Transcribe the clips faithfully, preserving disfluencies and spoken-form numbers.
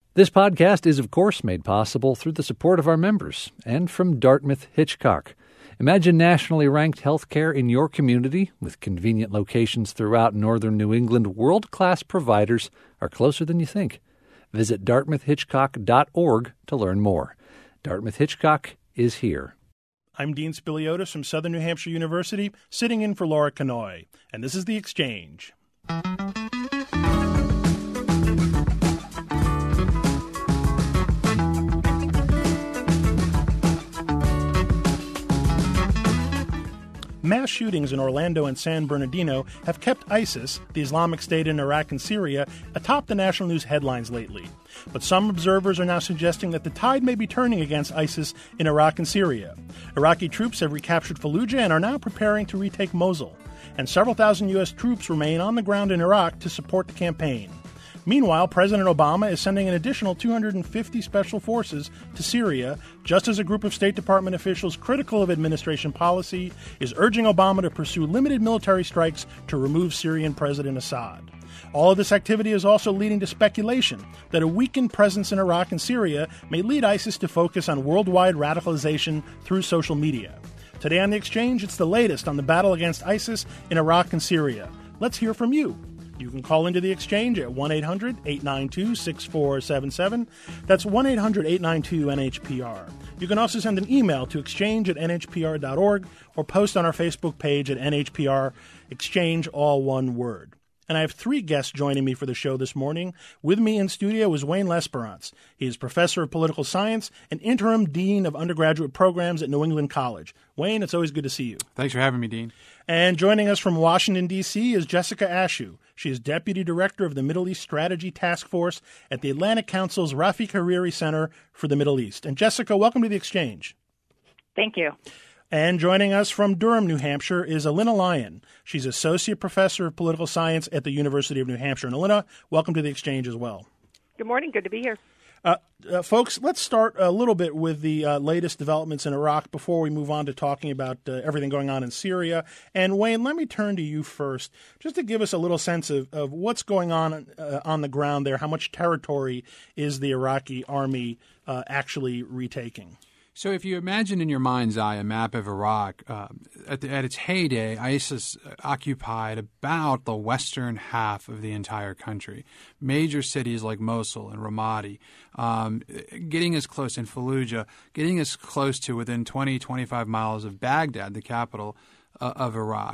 This podcast is, of course, made possible through the support of our members and from Dartmouth Hitchcock. Imagine nationally ranked healthcare in your community with convenient locations throughout northern New England. World-class providers are closer than you think. Visit dartmouth hitchcock dot org to learn more. Dartmouth Hitchcock is here. I'm Dean Spiliotis from Southern New Hampshire University, sitting in for Laura Kanoy, and this is The Exchange. Mass shootings in Orlando and San Bernardino have kept ISIS, the Islamic State in Iraq and Syria, atop the national news headlines lately. But some observers are now suggesting that the tide may be turning against ISIS in Iraq and Syria. Iraqi troops have recaptured Fallujah and are now preparing to retake Mosul. And several thousand U S troops remain on the ground in Iraq to support the campaign. Meanwhile, President Obama is sending an additional two hundred fifty special forces to Syria, just as a group of State Department officials critical of administration policy is urging Obama to pursue limited military strikes to remove Syrian President Assad. All of this activity is also leading to speculation that a weakened presence in Iraq and Syria may lead ISIS to focus on worldwide radicalization through social media. Today on The Exchange, it's the latest on the battle against ISIS in Iraq and Syria. Let's hear from you. You can call into the Exchange at one eight hundred eight nine two six four seven seven. That's one eight hundred eight nine two N H P R. You can also send an email to exchange at N H P R dot org or post on our Facebook page at N H P R Exchange, all one word. And I have three guests joining me for the show this morning. With me in studio is Wayne L'Esperance. He is professor of political science and interim dean of undergraduate programs at New England College. Wayne, it's always good to see you. Thanks for having me, Dean. And joining us from Washington, D C is Jessica Ashew. She is deputy director of the Middle East Strategy Task Force at the Atlantic Council's Rafiq Hariri Center for the Middle East. And Jessica, welcome to the Exchange. Thank you. And joining us from Durham, New Hampshire, is Alina Lyon. She's associate professor of political science at the University of New Hampshire. And Alina, welcome to the Exchange as well. Good morning. Good to be here. Uh, uh, folks, let's start a little bit with the uh, latest developments in Iraq before we move on to talking about uh, everything going on in Syria. And Wayne, let me turn to you first, just to give us a little sense of, of what's going on uh, on the ground there. How much territory is the Iraqi army uh, actually retaking? So if you imagine in your mind's eye a map of Iraq, uh, at, the, at its heyday, ISIS occupied about the western half of the entire country. Major cities like Mosul and Ramadi, um, getting as close in Fallujah, getting as close to within twenty, twenty-five miles of Baghdad, the capital uh, of Iraq.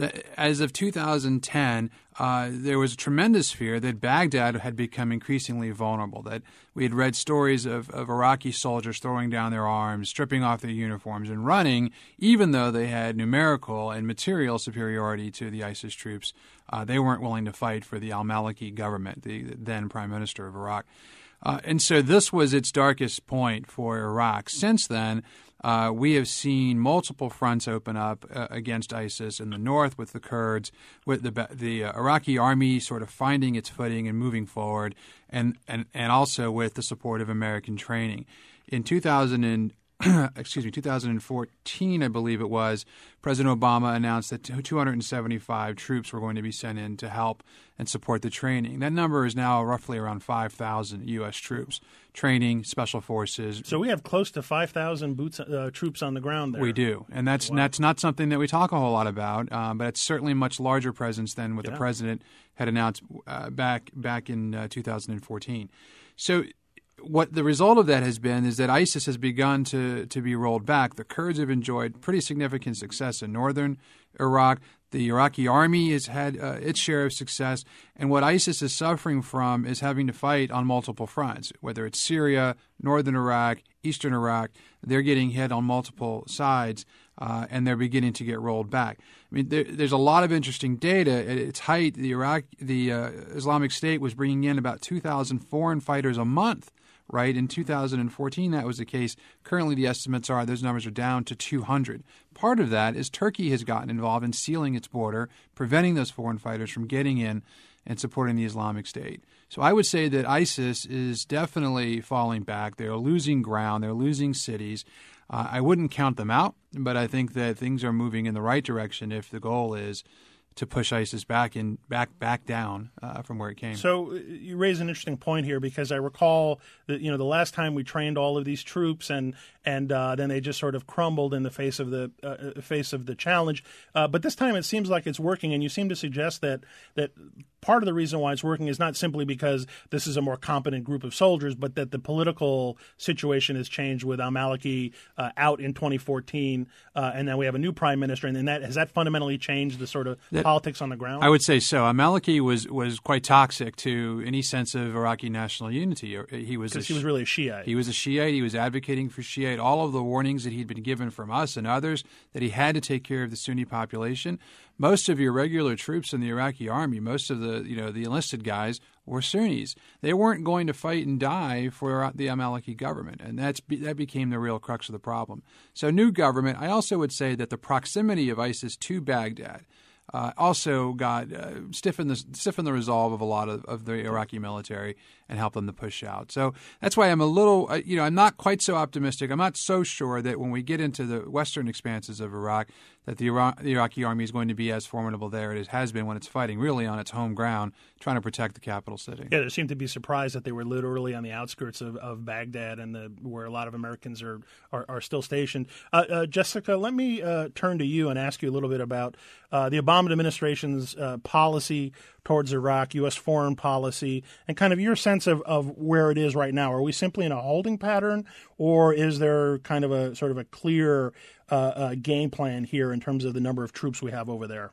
As of two thousand ten, uh, there was a tremendous fear that Baghdad had become increasingly vulnerable, that we had read stories of, of Iraqi soldiers throwing down their arms, stripping off their uniforms, and running, even though they had numerical and material superiority to the ISIS troops. Uh, they weren't willing to fight for the al-Maliki government, the then prime minister of Iraq. Uh, and so this was its darkest point for Iraq. Since then, uh, we have seen multiple fronts open up uh, against ISIS in the north with the Kurds, with the the uh, Iraqi army sort of finding its footing and moving forward, and, and, and also with the support of American training. In two thousand and excuse me, two thousand fourteen, I believe it was, President Obama announced that two hundred seventy-five troops were going to be sent in to help and support the training. That number is now roughly around five thousand U S troops, training, special forces. So we have close to five thousand boots, uh, troops on the ground there. We do, and that's, wow. that's not something that we talk a whole lot about, um, but it's certainly a much larger presence than what yeah. the president had announced uh, back, back in uh, two thousand fourteen. So what the result of that has been is that ISIS has begun to, to be rolled back. The Kurds have enjoyed pretty significant success in northern Iraq. The Iraqi army has had uh, its share of success. And what ISIS is suffering from is having to fight on multiple fronts, whether it's Syria, northern Iraq, eastern Iraq. They're getting hit on multiple sides, uh, and they're beginning to get rolled back. I mean, there, there's a lot of interesting data. At its height, the Iraq, the uh, Islamic State was bringing in about two thousand foreign fighters a month. Right? In two thousand fourteen, that was the case. Currently, the estimates are those numbers are down to two hundred. Part of that is Turkey has gotten involved in sealing its border, preventing those foreign fighters from getting in and supporting the Islamic State. So I would say that ISIS is definitely falling back. They're losing ground. They're losing cities. Uh, I wouldn't count them out, but I think that things are moving in the right direction if the goal is to push ISIS back in back back down uh, from where it came. So you raise an interesting point here, because I recall that, you know, the last time we trained all of these troops, and and uh, then they just sort of crumbled in the face of the uh, face of the challenge. Uh, but this time it seems like it's working, and you seem to suggest that that part of the reason why it's working is not simply because this is a more competent group of soldiers, but that the political situation has changed with al-Maliki uh, out in twenty fourteen, uh, and then we have a new prime minister, and then that has that fundamentally changed the sort of that, politics on the ground? I would say so. Al-Maliki was was quite toxic to any sense of Iraqi national unity. He was because he was really a Shiite. He was a Shiite. He was advocating for Shiite. All of the warnings that he'd been given from us and others that he had to take care of the Sunni population. Most of your regular troops in the Iraqi army, most of the you know the enlisted guys, were Sunnis. They weren't going to fight and die for the al-Maliki government, and that's that became the real crux of the problem. So, new government. I also would say that the proximity of ISIS to Baghdad Uh, also got uh, stiffened the stiffened the resolve of a lot of, of the Iraqi military and helped them to push out. So that's why I'm a little, uh, you know, I'm not quite so optimistic. I'm not so sure that when we get into the western expanses of Iraq, that the, Iraq, the Iraqi army is going to be as formidable there as it has been when it's fighting really on its home ground, trying to protect the capital city. Yeah, they seemed to be surprised that they were literally on the outskirts of, of Baghdad, and the, where a lot of Americans are are, are still stationed. Uh, uh, Jessica, let me uh, turn to you and ask you a little bit about uh, the Obama administration's uh, policy towards Iraq, U S foreign policy, and kind of your sense of, of where it is right now. Are we simply in a holding pattern, or is there kind of a sort of a clear uh, uh, game plan here in terms of the number of troops we have over there?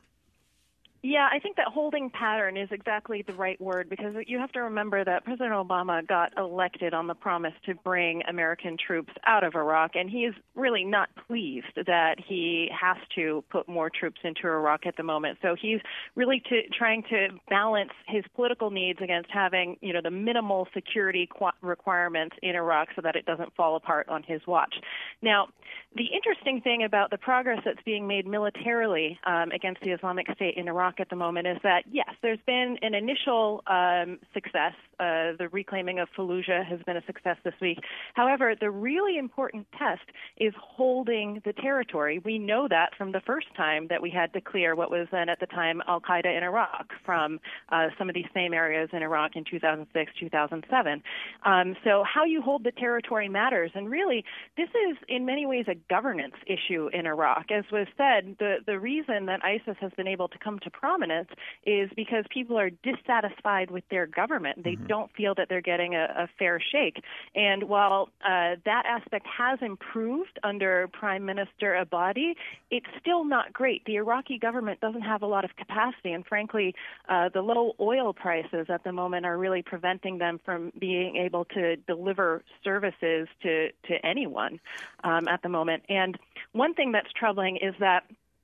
Yeah, I think that holding pattern is exactly the right word, because you have to remember that President Obama got elected on the promise to bring American troops out of Iraq, and he is really not pleased that he has to put more troops into Iraq at the moment. So he's really to, trying to balance his political needs against having, you know, the minimal security qu- requirements in Iraq so that it doesn't fall apart on his watch. Now, the interesting thing about the progress that's being made militarily um, against the Islamic State in Iraq at the moment is that, yes, there's been an initial um, success. Uh, the reclaiming of Fallujah has been a success this week. However, the really important test is holding the territory. We know that from the first time that we had to clear what was then at the time al-Qaeda in Iraq from uh, some of these same areas in Iraq in two thousand six, two thousand seven. Um, so how you hold the territory matters. And really, this is in many ways a governance issue in Iraq. As was said, the, the reason that ISIS has been able to come to prominence is because people are dissatisfied with their government. They mm-hmm. don't feel that they're getting a, a fair shake. And while uh, that aspect has improved under Prime Minister Abadi, it's still not great. The Iraqi government doesn't have a lot of capacity, and frankly, uh, the low oil prices at the moment are really preventing them from being able to deliver services to, to anyone um, at the moment. And one thing that's troubling is that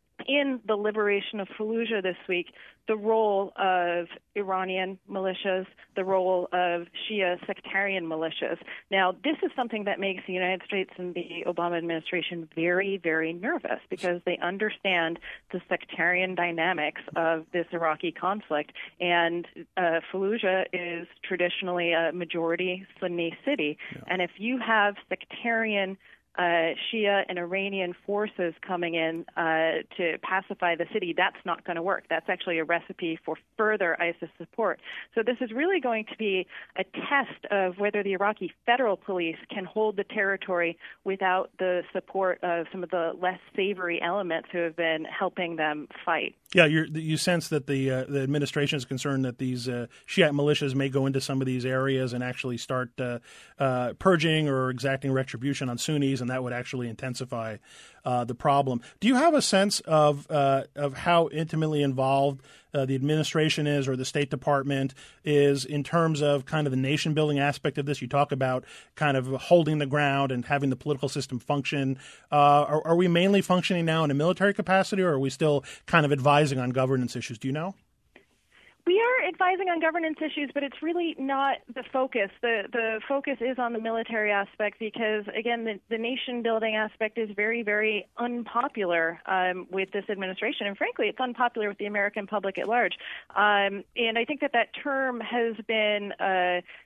in the liberation of Fallujah this week, the role of Iranian militias, the role of Shia sectarian militias. Now, this is something that makes the United States and the Obama administration very, very nervous, because they understand the sectarian dynamics of this Iraqi conflict. And uh, Fallujah is traditionally a majority Sunni city. Yeah. And if you have sectarian Uh, Shia and Iranian forces coming in uh, to pacify the city, that's not going to work. That's actually a recipe for further ISIS support. So this is really going to be a test of whether the Iraqi federal police can hold the territory without the support of some of the less savory elements who have been helping them fight. Yeah, you're, you sense that the uh, the administration is concerned that these uh, Shiite militias may go into some of these areas and actually start uh, uh, purging or exacting retribution on Sunnis, and that would actually intensify uh, the problem. Do you have a sense of uh, of how intimately involved uh, the administration is, or the State Department is, in terms of kind of the nation-building aspect of this? You talk about kind of holding the ground and having the political system function. Uh, are, are we mainly functioning now in a military capacity, or are we still kind of advising on governance issues? Do you know? We are advising on governance issues, but it's really not the focus. The the focus is on the military aspect because, again, the, the nation-building aspect is very, very unpopular um, with this administration. And frankly, it's unpopular with the American public at large. Um, and I think that that term has been uh,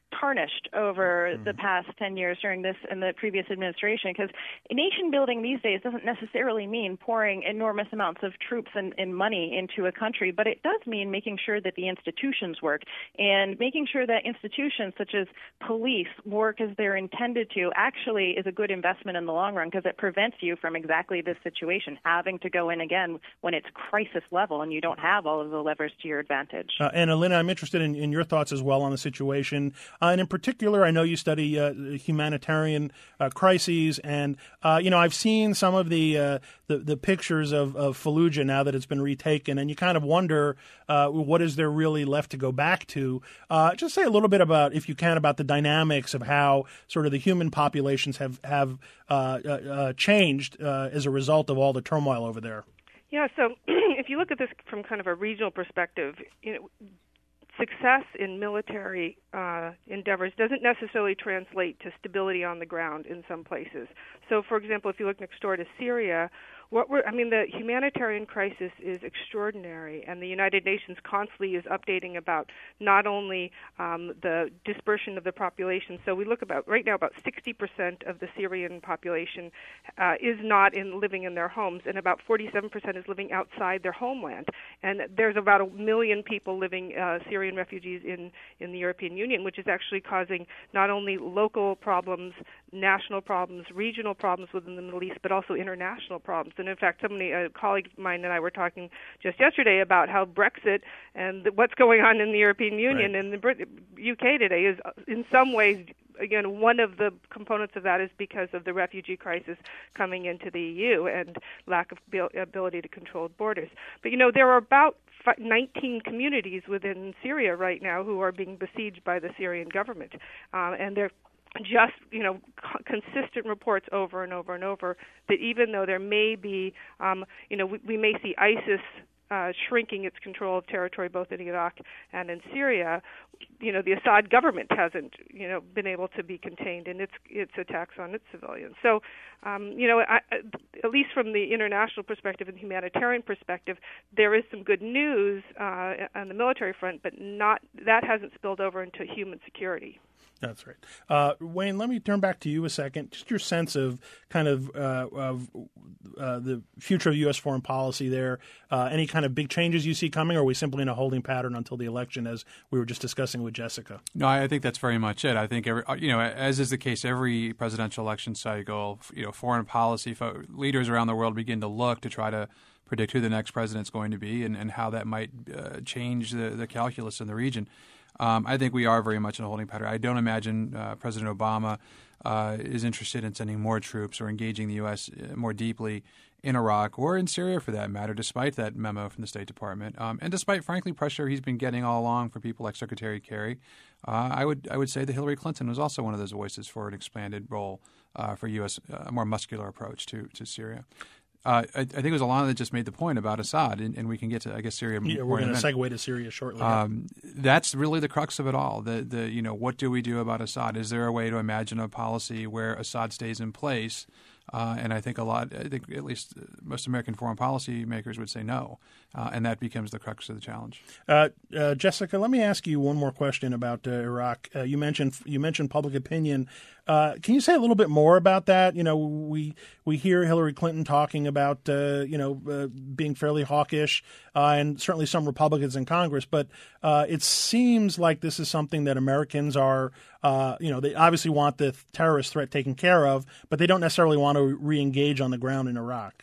tarnished over mm-hmm. the past ten years during this and the previous administration, because nation building these days doesn't necessarily mean pouring enormous amounts of troops and, and money into a country, but it does mean making sure that the institutions work and making sure that institutions such as police work as they're intended to actually is a good investment in the long run, because it prevents you from exactly this situation, having to go in again when it's crisis level and you don't have all of the levers to your advantage. Uh, and Elena, I'm interested in, in your thoughts as well on the situation. Uh, and in particular, I know you study uh, humanitarian uh, crises, and uh, you know I've seen some of the uh, the, the pictures of, of Fallujah now that it's been retaken, and you kind of wonder uh, what is there really left to go back to. Uh, just say a little bit about, if you can, about the dynamics of how sort of the human populations have have uh, uh, uh, changed uh, as a result of all the turmoil over there. Yeah. So if you look at this from kind of a regional perspective, you know, success in military uh, endeavors doesn't necessarily translate to stability on the ground in some places. So, for example, if you look next door to Syria, what we're, I mean, the humanitarian crisis is extraordinary, and the United Nations constantly is updating about not only um, the dispersion of the population. So we look about, right now, about sixty percent of the Syrian population uh, is not in living in their homes, and about forty-seven percent is living outside their homeland. And there's about a million people living, uh, Syrian refugees in, in the European Union, which is actually causing not only local problems, national problems, regional problems within the Middle East, but also international problems. And in fact, somebody, a colleague of mine and I were talking just yesterday about how Brexit and what's going on in the European Union right. and the Brit- U K today is in some ways, again, one of the components of that is because of the refugee crisis coming into the E U and lack of ability to control borders. But, you know, there are about nineteen communities within Syria right now who are being besieged by the Syrian government, uh, and they're just, you know, co- consistent reports over and over and over that even though there may be, um, you know, we, we may see ISIS uh, shrinking its control of territory both in Iraq and in Syria, you know, the Assad government hasn't, you know, been able to be contained in its its attacks on its civilians. So, um, you know, I, at least from the international perspective and humanitarian perspective, there is some good news uh, on the military front, but not that hasn't spilled over into human security. That's right. Uh, Wayne, let me turn back to you a second. Just your sense of kind of, uh, of uh, the future of U S foreign policy there. Uh, any kind of big changes you see coming, or are we simply in a holding pattern until the election, as we were just discussing with Jessica? No, I think that's very much it. I think, every, you know, as is the case every presidential election cycle, you know, foreign policy fo- leaders around the world begin to look to try to predict who the next president's going to be and, and how that might uh, change the, the calculus in the region. Um, I think we are very much in a holding pattern. I don't imagine uh, President Obama uh, is interested in sending more troops or engaging the U S more deeply in Iraq or in Syria, for that matter, despite that memo from the State Department, um, and despite, frankly, pressure he's been getting all along from people like Secretary Kerry. Uh, I would I would say that Hillary Clinton was also one of those voices for an expanded role uh, for U S, a more muscular approach to, to Syria. Uh, I, I think it was Alana that just made the point about Assad, and, and we can get to, I guess, Syria. Yeah, we're going to segue to Syria shortly. Um, that's really the crux of it all. The, the, you know, what do we do about Assad? Is there a way to imagine a policy where Assad stays in place? Uh, and I think a lot, I think at least most American foreign policy makers would say no, uh, and that becomes the crux of the challenge. Uh, uh, Jessica, let me ask you one more question about uh, Iraq. Uh, you mentioned you mentioned public opinion. Uh, can you say a little bit more about that? You know, we we hear Hillary Clinton talking about uh, you know uh, being fairly hawkish, uh, and certainly some Republicans in Congress. But uh, it seems like this is something that Americans are, uh, you know, they obviously want the terrorist threat taken care of, but they don't necessarily want to re-engage on the ground in Iraq.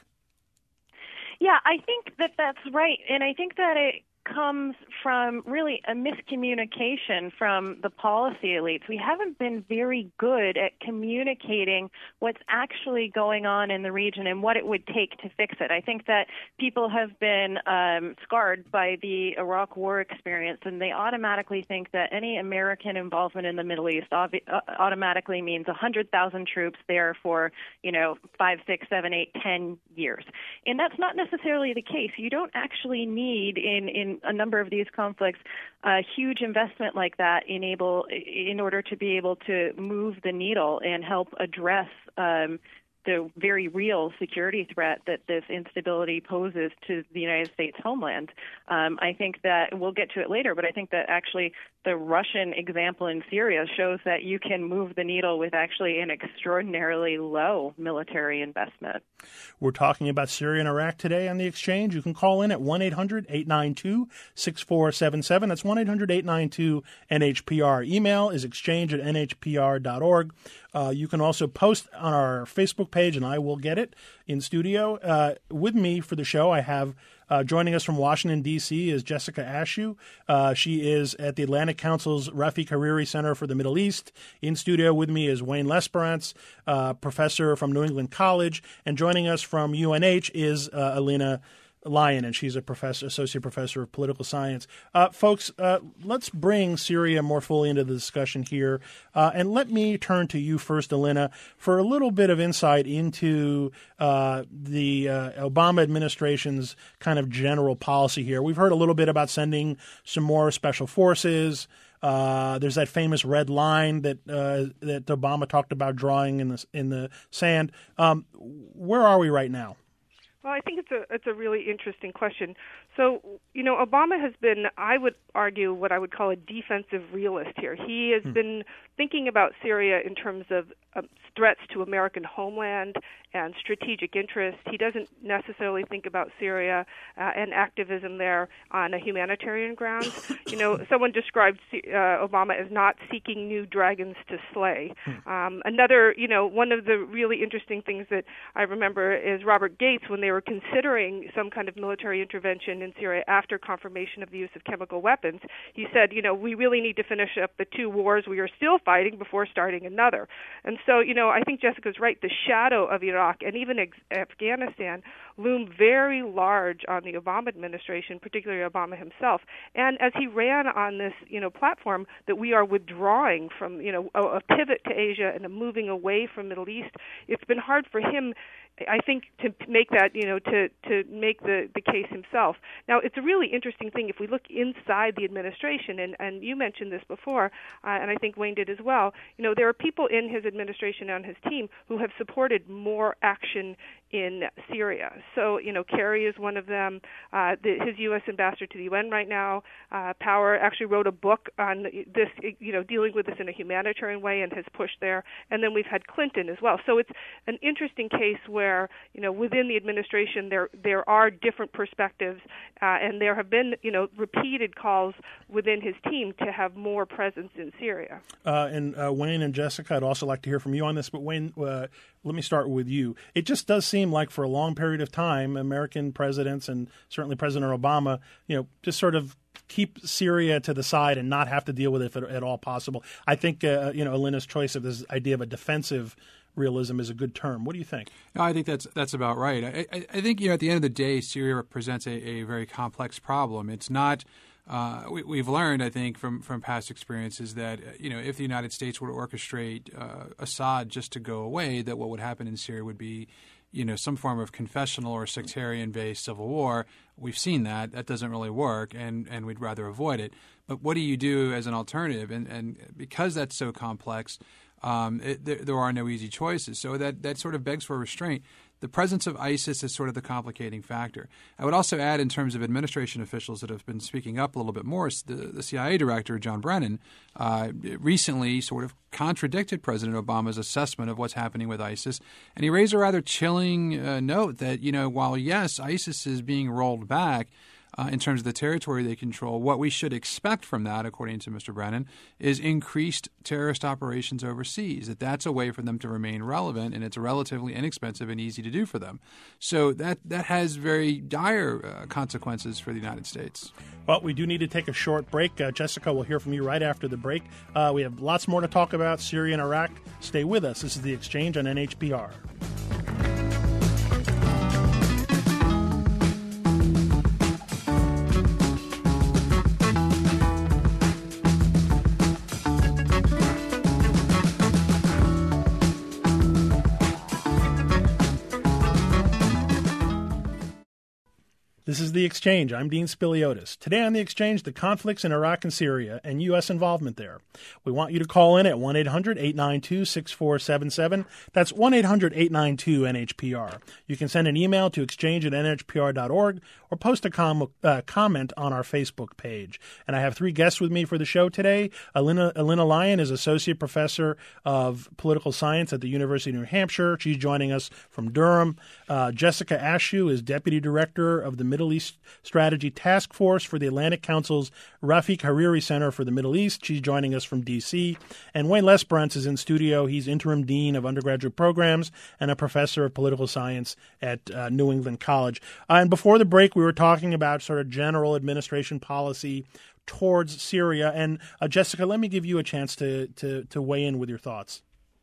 Yeah, I think that that's right, and I think that it comes from really a miscommunication from the policy elites. We haven't been very good at communicating what's actually going on in the region and what it would take to fix it. I think that people have been um, scarred by the Iraq War experience, and they automatically think that any American involvement in the Middle East ob- automatically means one hundred thousand troops there for, you know, five, six, seven, eight, ten years. And that's not necessarily the case. You don't actually need in, in a number of these conflicts a huge investment like that enable in order to be able to move the needle and help address um, the very real security threat that this instability poses to the United States homeland. Um, I think that we'll get to it later, but I think that actually the Russian example in Syria shows that you can move the needle with actually an extraordinarily low military investment. We're talking about Syria and Iraq today on The Exchange. You can call in at one eight hundred eight nine two six four seven seven. That's one eight hundred eight nine two N H P R. Email is exchange at N H P R dot org. Uh, you can also post on our Facebook page, and I will get it in studio. Uh, with me for the show, I have uh, joining us from Washington, D C is Jessica Ashew. Uh, she is at the Atlantic Council's Rafiq Hariri Center for the Middle East. In studio with me is Wayne Lesperance, uh, professor from New England College. And joining us from U N H is uh, Alina Lyon, and she's a professor, associate professor of political science. Uh, folks, uh, let's bring Syria more fully into the discussion here. Uh, and let me turn to you first, Alina, for a little bit of insight into uh, the uh, Obama administration's kind of general policy here. We've heard a little bit about sending some more special forces. Uh, there's that famous red line that uh, that Obama talked about drawing in the, in the sand. Um, where are we right now? Well, I think it's a it's a really interesting question. So, you know, Obama has been, I would argue, what I would call a defensive realist here. He has hmm. been thinking about Syria in terms of um, threats to American homeland and strategic interests. He doesn't necessarily think about Syria uh, and activism there on a humanitarian grounds. You know, someone described uh, Obama as not seeking new dragons to slay. Hmm. Um, another, you know, one of the really interesting things that I remember is Robert Gates, when they were considering some kind of military intervention in Syria after confirmation of the use of chemical weapons, he said, you know, we really need to finish up the two wars we are still fighting before starting another. And so, you know, I think Jessica's right. The shadow of Iraq and even ex- Afghanistan loom very large on the Obama administration, particularly Obama himself. And as he ran on this, you know, platform that we are withdrawing from, you know, a, a pivot to Asia and a moving away from Middle East, it's been hard for him, I think, to make that, you know, to, to make the, the case himself. Now, it's a really interesting thing if we look inside the administration, and, and you mentioned this before, uh, and I think Wayne did as well. You know, there are people in his administration and on his team who have supported more action in Syria. So, you know, Kerry is one of them. Uh, the, his U S ambassador to the U N right now, uh, Power, actually wrote a book on this, you know, dealing with this in a humanitarian way and has pushed there. And then we've had Clinton as well. So it's an interesting case where, you know, within the administration there there are different perspectives, uh, and there have been, you know, repeated calls within his team to have more presence in Syria. Uh, and uh, Wayne and Jessica, I'd also like to hear from you on this. But Wayne, uh, let me start with you. It just does seem like for a long period of time, American presidents and certainly President Obama, you know, just sort of keep Syria to the side and not have to deal with it if at, at all possible. I think, uh, you know, Alina's choice of this idea of a defensive realism is a good term. What do you think? No, I think that's that's about right. I, I, I think, you know, at the end of the day, Syria presents a, a very complex problem. It's not uh, we, we've learned, I think, from, from past experiences that, you know, if the United States were to orchestrate uh, Assad just to go away, that what would happen in Syria would be, you know, some form of confessional or sectarian-based civil war. We've seen that. That doesn't really work, and, and we'd rather avoid it. But what do you do as an alternative? And, and because that's so complex, um, it, there, there are no easy choices. So that, that sort of begs for restraint. The presence of ISIS is sort of the complicating factor. I would also add, in terms of administration officials that have been speaking up a little bit more, the, the C I A director, John Brennan, uh, recently sort of contradicted President Obama's assessment of what's happening with ISIS. And he raised a rather chilling uh, note that, you know, while, yes, ISIS is being rolled back, Uh, in terms of the territory they control, what we should expect from that, according to Mister Brennan, is increased terrorist operations overseas, that that's a way for them to remain relevant, and it's relatively inexpensive and easy to do for them. So that, that has very dire uh, consequences for the United States. Well, we do need to take a short break. Uh, Jessica, we'll hear from you right after the break. Uh, we have lots more to talk about, Syria and Iraq. Stay with us. This is The Exchange on N H P R. This is The Exchange. I'm Dean Spiliotis. Today on The Exchange, the conflicts in Iraq and Syria and U S involvement there. We want you to call in at one eight hundred eight nine two six four seven seven. That's one eight hundred eight nine two N H P R. You can send an email to exchange at N H P R dot org or post a com- uh, comment on our Facebook page. And I have three guests with me for the show today. Alina, Alina Lyon is Associate Professor of Political Science at the University of New Hampshire. She's joining us from Durham. Uh, Jessica Ashew is Deputy Director of the Middle East Strategy Task Force for the Atlantic Council's Rafiq Hariri Center for the Middle East. She's joining us from D C. And Wayne Lesbrunts is in studio. He's Interim Dean of Undergraduate Programs and a Professor of Political Science at uh, New England College. Uh, and before the break, we were talking about sort of general administration policy towards Syria. And uh, Jessica, let me give you a chance to, to, to weigh in with your thoughts.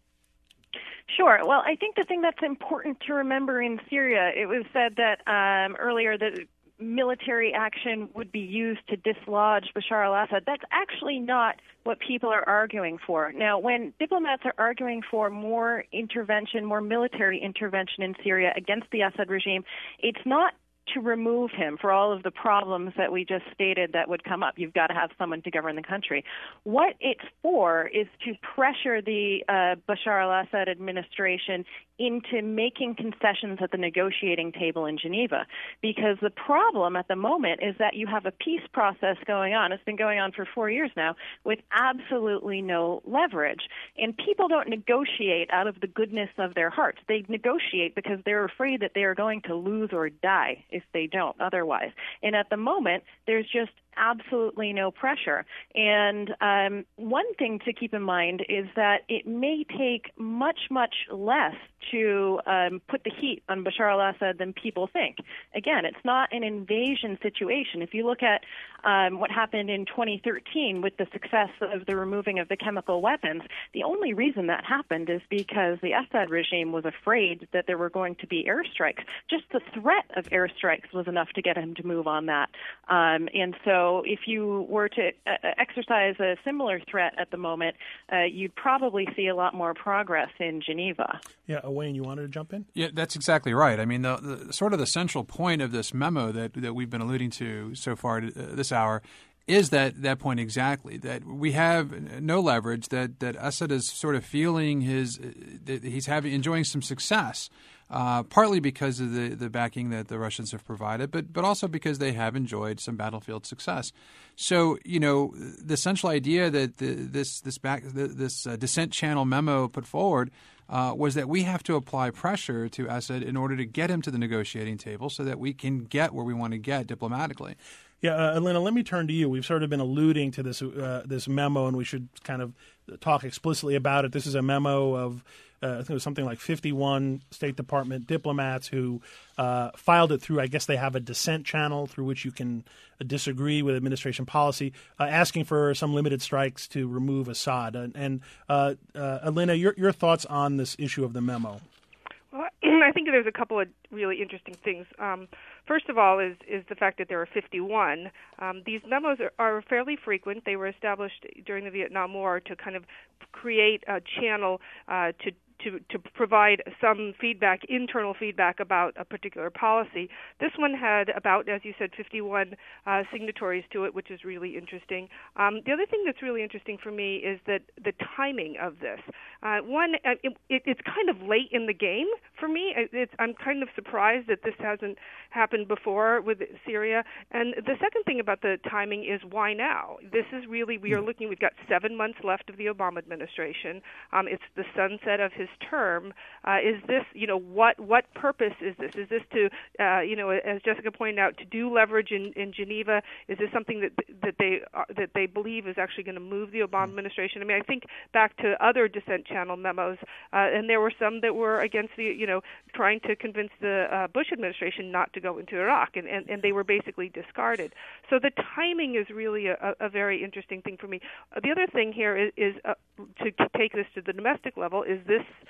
Sure. Well, I think the thing that's important to remember in Syria, it was said that um, earlier that military action would be used to dislodge Bashar al-Assad. That's actually not what people are arguing for. Now, when diplomats are arguing for more intervention, more military intervention in Syria against the Assad regime, it's not to remove him for all of the problems that we just stated that would come up. You've got to have someone to govern the country. What it's for is to pressure the uh, Bashar al-Assad administration into making concessions at the negotiating table in Geneva. Because the problem at the moment is that you have a peace process going on. It's been going on for four years now with absolutely no leverage. And people don't negotiate out of the goodness of their hearts. They negotiate because they're afraid that they are going to lose or die if they don't otherwise. And at the moment, there's just absolutely no pressure. And um, one thing to keep in mind is that it may take much, much less to um, put the heat on Bashar al-Assad than people think. Again, it's not an invasion situation. If you look at um, what happened in twenty thirteen with the success of the removing of the chemical weapons, the only reason that happened is because the Assad regime was afraid that there were going to be airstrikes. Just the threat of airstrikes was enough to get him to move on that. Um, and so if you were to uh, exercise a similar threat at the moment, uh, you'd probably see a lot more progress in Geneva. Yeah, Wayne, you wanted to jump in? Yeah, that's exactly right. I mean, the, the sort of the central point of this memo that, that we've been alluding to so far uh, this hour is that, that point exactly, that we have no leverage, that, that Assad is sort of feeling his that he's having enjoying some success, uh, partly because of the, the backing that the Russians have provided, but but also because they have enjoyed some battlefield success. So, you know, the central idea that the, this this back the, this uh, dissent channel memo put forward uh, was that we have to apply pressure to Assad in order to get him to the negotiating table so that we can get where we want to get diplomatically. Yeah, uh, Alina, let me turn to you. We've sort of been alluding to this uh, this memo, and we should kind of talk explicitly about it. This is a memo of, uh, I think it was something like fifty-one State Department diplomats who uh, filed it through, I guess they have a dissent channel through which you can uh, disagree with administration policy, uh, asking for some limited strikes to remove Assad. And, and uh, uh, Alina, your, your thoughts on this issue of the memo? Well, I think there's a couple of really interesting things. Um, first of all is, is the fact that there are fifty-one. Um, these memos are, are fairly frequent. They were established during the Vietnam War to kind of create a channel uh, to To, to provide some feedback, internal feedback about a particular policy. This one had about, as you said, fifty-one uh, signatories to it, which is really interesting. Um, the other thing that's really interesting for me is that the timing of this. Uh, one, it, it, it's kind of late in the game for me. It's, I'm kind of surprised that this hasn't happened before with Syria. And the second thing about the timing is why now? This is really, we are looking, we've got seven months left of the Obama administration. Um, it's the sunset of his term. Uh, is this, you know, what what purpose is this? Is this to, uh, you know, as Jessica pointed out, to do leverage in, in Geneva? Is this something that that they uh, that they believe is actually going to move the Obama administration? I mean, I think back to other dissent channel memos, uh, and there were some that were against the, you know, trying to convince the uh, Bush administration not to go into Iraq, and, and, and they were basically discarded. So the timing is really a, a very interesting thing for me. Uh, the other thing here is, is uh, to take this to the domestic level, is this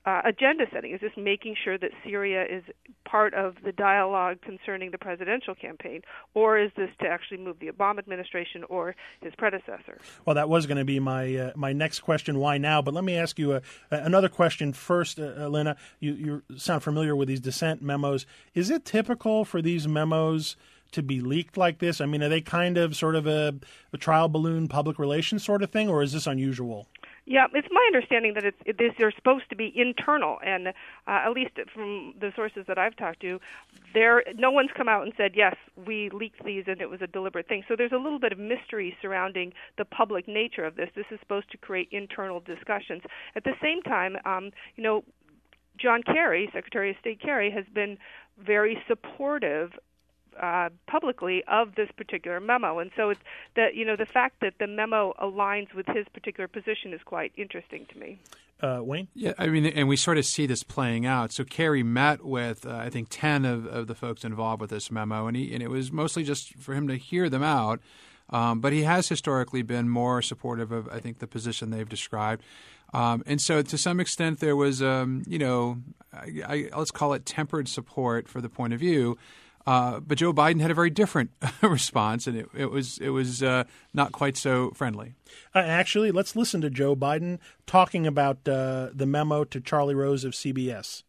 uh, agenda setting? Is this making sure that Syria is part of the dialogue concerning the presidential campaign, or is this to actually move the Obama administration or his predecessor? Well, that was going to be my uh, my next question, why now? But let me ask you a, another question first, uh, Elena. You, you sound familiar with these dissent memos. Is it typical for these memos to be leaked like this? I mean, are they kind of sort of a, a trial balloon public relations sort of thing, or is this unusual? Yeah, it's my understanding that it's it, they're supposed to be internal, and uh, at least from the sources that I've talked to, there no one's come out and said, yes, we leaked these and it was a deliberate thing. So there's a little bit of mystery surrounding the public nature of this. This is supposed to create internal discussions. At the same time, um, you know, John Kerry, Secretary of State Kerry, has been very supportive Uh, publicly of this particular memo, and so it's that you know the fact that the memo aligns with his particular position is quite interesting to me. Uh, Wayne? Yeah, I mean, and we sort of see this playing out. So Kerry met with uh, I think ten of, of the folks involved with this memo, and he and it was mostly just for him to hear them out. Um, but he has historically been more supportive of, I think, the position they've described. Um, and so to some extent there was, um, you know, I, I, let's call it tempered support for the point of view. Uh, but Joe Biden had a very different response, and it, it was it was uh, not quite so friendly. Uh, actually, let's listen to Joe Biden talking about uh, the memo to Charlie Rose of C B S.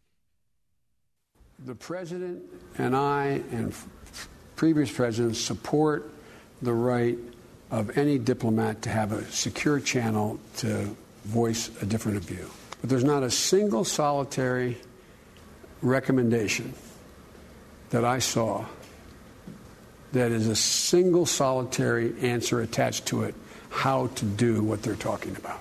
The president and I and f- previous presidents support the right of any diplomat to have a secure channel to voice a different view. But there's not a single solitary recommendation that I saw that is a single solitary answer attached to it how to do what they're talking about.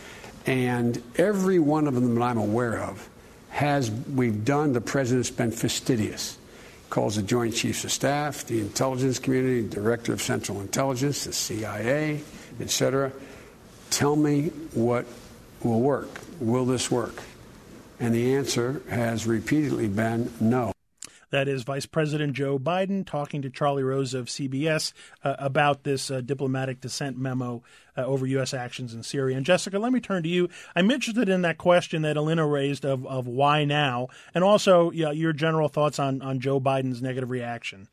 And every one of them that I'm aware of has, we've done, the president's been fastidious. Calls the Joint Chiefs of Staff, the intelligence community, Director of Central Intelligence, the C I A, et cetera. Tell me what will work. Will this work? And the answer has repeatedly been no. That is Vice President Joe Biden talking to Charlie Rose of C B S uh, about this uh, diplomatic dissent memo uh, over U S actions in Syria. And Jessica, let me turn to you. I'm interested in that question that Elena raised of, of why now, and also yeah, your general thoughts on, on Joe Biden's negative reaction.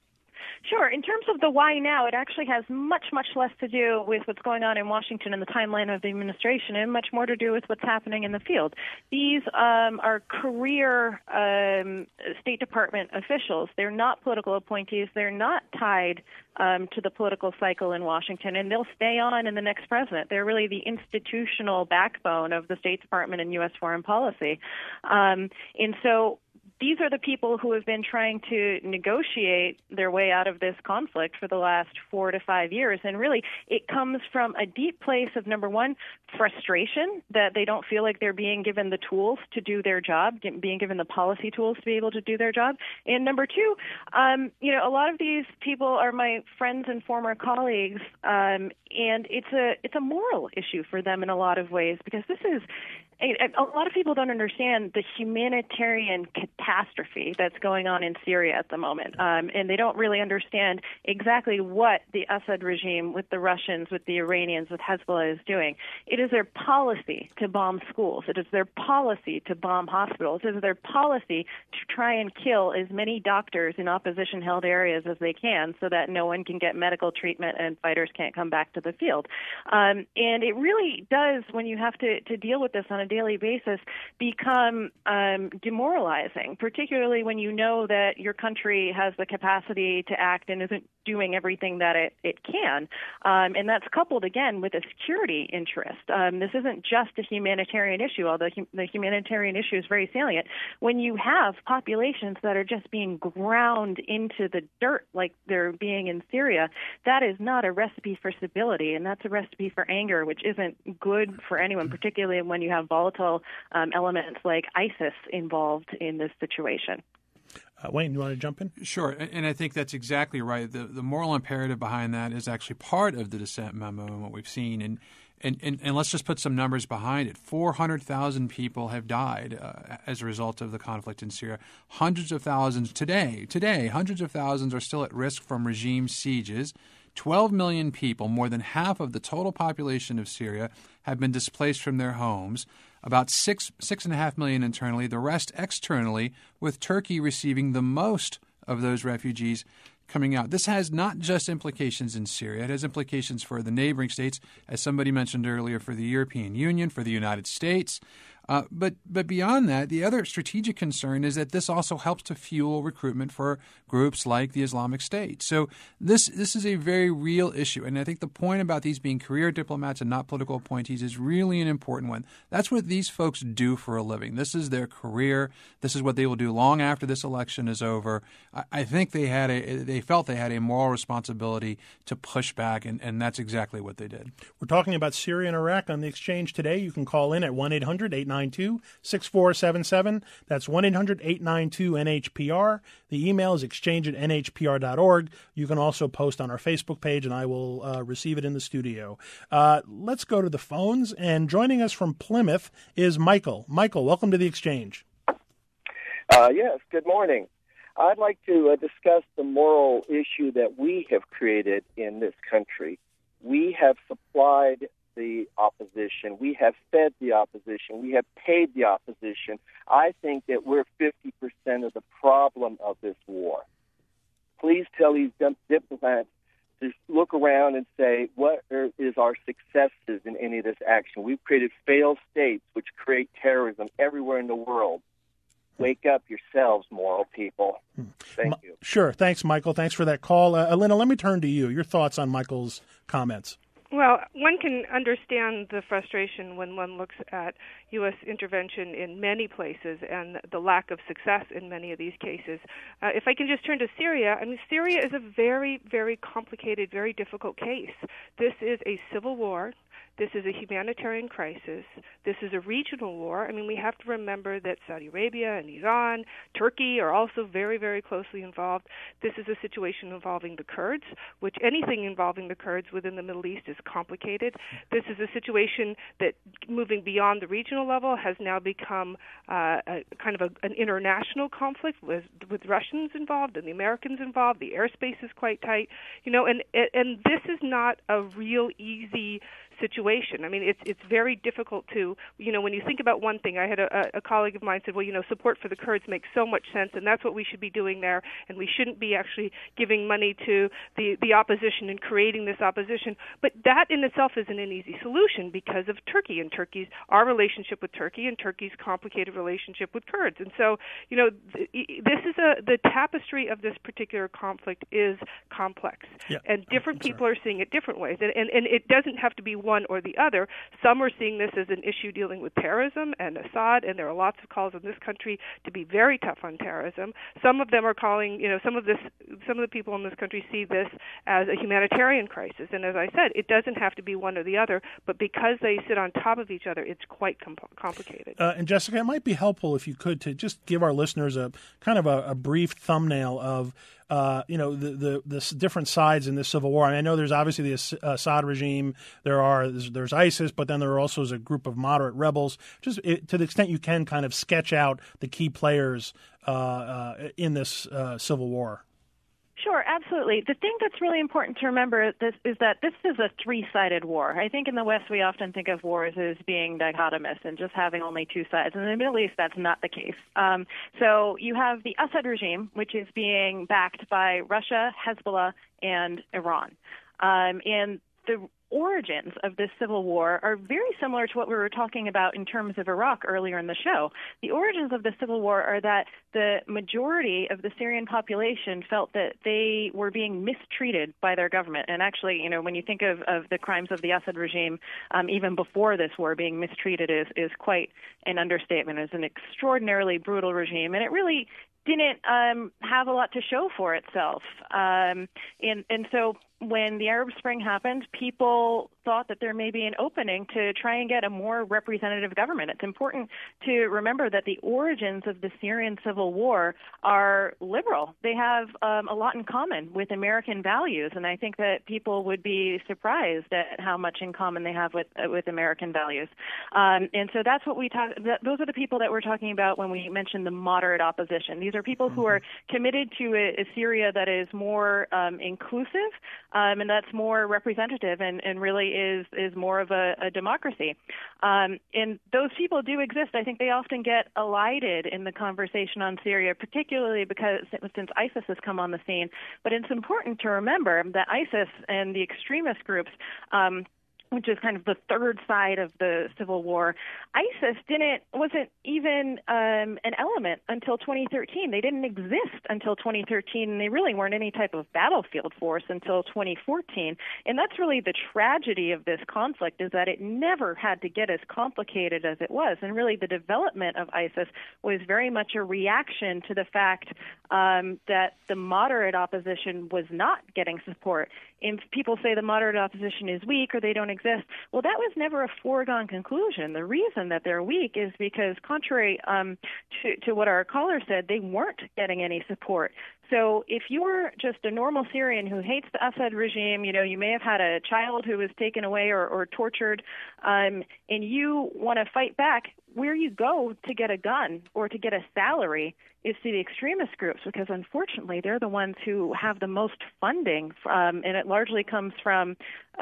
Sure. In terms of the why now, it actually has much, much less to do with what's going on in Washington and the timeline of the administration, and much more to do with what's happening in the field. These um, are career um, State Department officials. They're not political appointees. They're not tied um, to the political cycle in Washington, and they'll stay on in the next president. They're really the institutional backbone of the State Department and U S foreign policy. Um, and so these are the people who have been trying to negotiate their way out of this conflict for the last four to five years. And really, it comes from a deep place of, number one, frustration that they don't feel like they're being given the tools to do their job, being given the policy tools to be able to do their job. And number two, um, you know, a lot of these people are my friends and former colleagues, um, and it's a it's a moral issue for them in a lot of ways, because this is a lot of people don't understand the humanitarian catastrophe that's going on in Syria at the moment, um, and they don't really understand exactly what the Assad regime with the Russians, with the Iranians, with Hezbollah is doing. It is their policy to bomb schools. It is their policy to bomb hospitals. It is their policy to try and kill as many doctors in opposition-held areas as they can so that no one can get medical treatment and fighters can't come back to the field. Um, and it really does, when you have to, to deal with this on a daily basis, become um, demoralizing, particularly when you know that your country has the capacity to act and isn't doing everything that it, it can. Um, and that's coupled, again, with a security interest. Um, this isn't just a humanitarian issue, although hum- the humanitarian issue is very salient. When you have populations that are just being ground into the dirt like they're being in Syria, that is not a recipe for stability, and that's a recipe for anger, which isn't good for anyone, particularly when you have volatile um, elements like ISIS involved in this situation. Uh, Wayne, you want to jump in? Sure, and I think that's exactly right. The the moral imperative behind that is actually part of the dissent memo and what we've seen. And and, and, and let's just put some numbers behind it. four hundred thousand people have died uh, as a result of the conflict in Syria. Hundreds of thousands today, today, hundreds of thousands are still at risk from regime sieges. twelve million people, more than half of the total population of Syria, have been displaced from their homes. about six six and a half million internally, the rest externally, with Turkey receiving the most of those refugees coming out. This has not just implications in Syria. It has implications for the neighboring states, as somebody mentioned earlier, for the European Union, for the United States. Uh, but but beyond that, the other strategic concern is that this also helps to fuel recruitment for groups like the Islamic State. So this this is a very real issue. And I think the point about these being career diplomats and not political appointees is really an important one. That's what these folks do for a living. This is their career. This is what they will do long after this election is over. I, I think they had a they felt they had a moral responsibility to push back, and, and that's exactly what they did. We're talking about Syria and Iraq on the Exchange today. You can call in at one eight hundred eight nine two six four seven seven. That's one eight hundred eight nine two N H P R. The email is exchange at N H P R dot org. You can also post on our Facebook page, and I will uh, receive it in the studio. Uh, let's go to the phones, and joining us from Plymouth is Michael. Michael, welcome to the Exchange. Uh, yes, good morning. I'd like to uh, discuss the moral issue that we have created in this country. We have supplied the opposition. We have fed the opposition. We have paid the opposition. I think that we're fifty percent of the problem of this war. Please tell these diplomats to look around and say, what are, is our successes in any of this action? We've created failed states which create terrorism everywhere in the world. Wake up yourselves, moral people. Thank Ma- you. Sure. Thanks, Michael. Thanks for that call. Uh, Elena, let me turn to you. Your thoughts on Michael's comments. Well, one can understand the frustration when one looks at U S intervention in many places and the lack of success in many of these cases. Uh, if I can just turn to Syria, I mean, Syria is a very, very complicated, very difficult case. This is a civil war. This is a humanitarian crisis. This is a regional war. I mean, we have to remember that Saudi Arabia and Iran, Turkey are also very, very closely involved. This is a situation involving the Kurds, which anything involving the Kurds within the Middle East is complicated. This is a situation that, moving beyond the regional level, has now become uh, a kind of a, an international conflict with, with Russians involved and the Americans involved. The airspace is quite tight, you know, and and this is not a real easy situation. I mean, it's it's very difficult to, you know, when you think about one thing, I had a, a colleague of mine said, well, you know, support for the Kurds makes so much sense, and that's what we should be doing there, and we shouldn't be actually giving money to the, the opposition and creating this opposition. But that in itself isn't an easy solution because of Turkey and Turkey's, our relationship with Turkey and Turkey's complicated relationship with Kurds. And so, you know, th- this is a, the tapestry of this particular conflict is complex, yeah. and different people are seeing it different ways, and, and, and it doesn't have to be one or the other. Some are seeing this as an issue dealing with terrorism and Assad, and there are lots of calls in this country to be very tough on terrorism. Some of them are calling, you know, some of this, some of the people in this country see this as a humanitarian crisis. And as I said, it doesn't have to be one or the other, but because they sit on top of each other, it's quite com- complicated. Uh, and Jessica, it might be helpful if you could to just give our listeners a kind of a, a brief thumbnail of Uh, you know, the, the the different sides in this civil war. I mean, I know there's obviously the Assad regime. There are there's, there's ISIS, but then there are also a group of moderate rebels. Just it, to the extent you can, kind of sketch out the key players uh, uh, in this uh, civil war. Sure, absolutely. The thing that's really important to remember this is that this is a three-sided war. I think in the West we often think of wars as being dichotomous and just having only two sides. In the Middle East, that's not the case. Um, so you have the Assad regime, which is being backed by Russia, Hezbollah, and Iran. Um, and the origins of this civil war are very similar to what we were talking about in terms of Iraq earlier in the show. The origins of the civil war are that the majority of the Syrian population felt that they were being mistreated by their government. And actually, you know, when you think of, of the crimes of the Assad regime, um, even before this war, being mistreated is, is quite an understatement. It's an extraordinarily brutal regime, and it really didn't um, have a lot to show for itself. Um, and, and so when the Arab Spring happened, people thought that there may be an opening to try and get a more representative government. It's important to remember that the origins of the Syrian civil war are liberal. They have um, a lot in common with American values, and I think that people would be surprised at how much in common they have with uh, with American values. Um, and so that's what we talk. Th- those are the people that we're talking about when we mention the moderate opposition. These are people mm-hmm. who are committed to a, a Syria that is more um, inclusive. um, and that's more representative and, and really is, is more of a, a democracy. Um, and those people do exist. I think they often get elided in the conversation on Syria, particularly because since ISIS has come on the scene. But it's important to remember that ISIS and the extremist groups, um, which is kind of the third side of the civil war, ISIS didn't wasn't even um, an element until twenty thirteen. They didn't exist until twenty thirteen, and they really weren't any type of battlefield force until twenty fourteen. And that's really the tragedy of this conflict, is that it never had to get as complicated as it was. And really the development of ISIS was very much a reaction to the fact um, that the moderate opposition was not getting support. If people say the moderate opposition is weak or they don't exist, well, that was never a foregone conclusion. The reason that they're weak is because, contrary um, to, to what our caller said, they weren't getting any support. So if you're just a normal Syrian who hates the Assad regime, you know, you may have had a child who was taken away or, or tortured, um, and you want to fight back, where you go to get a gun or to get a salary is to the extremist groups, because unfortunately they're the ones who have the most funding, um, and it largely comes from